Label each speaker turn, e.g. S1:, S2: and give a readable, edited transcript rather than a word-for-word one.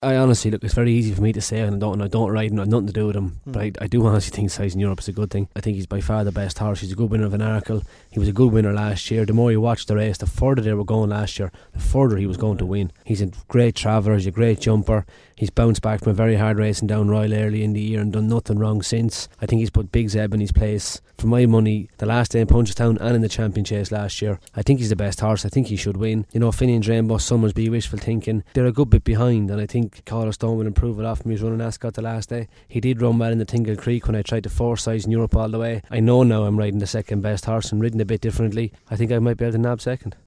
S1: I honestly, look, it's very easy for me to say, and I don't ride and I've nothing to do with him, but I do honestly think size in Europe is a good thing. I think he's by far the best horse. He's a good winner of an Arkle. He was a good winner last year. The more you watch the race, the further they were going last year, the further he was going to win. He's a great traveller, he's a great jumper. He's bounced back from a very hard racing down Royal early in the year and done nothing wrong since. I think he's put Big Zeb in his place. For my money, the last day in Punchestown and in the Champion Chase last year, I think he's the best horse. I think he should win. You know, Finian's Rainbow, Summersby, Wishful Thinking, they're a good bit behind, and I think Caller Stone will improve it off him. He was running Ascot the last day. He did run well in the Tingle Creek when I tried to force size in Europe all the way. I know now I'm riding the second best horse and ridden a bit differently. I think I might be able to nab second.